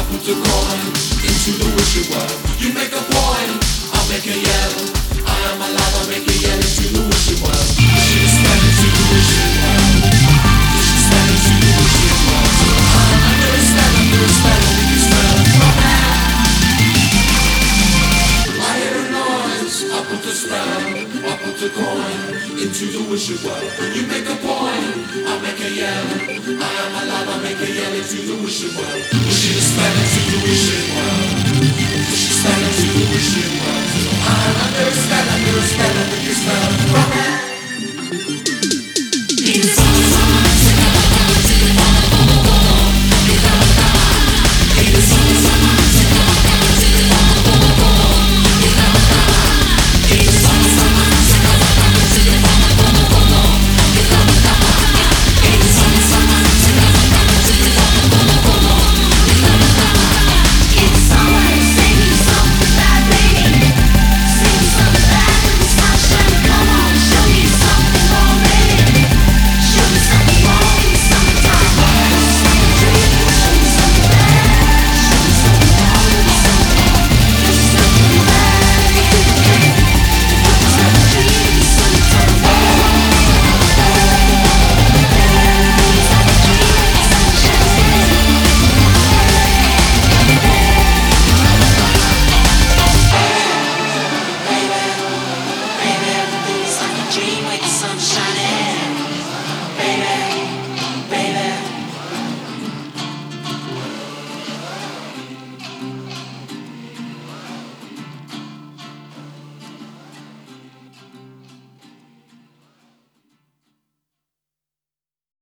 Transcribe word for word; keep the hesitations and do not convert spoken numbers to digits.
put a coin into the wishing well. You make a point, I'll make a yell. I am alive, I'll make a yell into the wishing well. Wishing is stand into the wishing well. Wishing stand into the wishing well. I'm under a spell, under a spell, a wicked spell. I hear a noise, I put a spell. I put a coin into the wishing well. You make a point, I'll make a yell. I am alive, I'll make a yell into the wishing well. Wishing is stand into the wishing well. Wishing stand into the wishing well. I'm under a spell, under a spell, a wicked spell.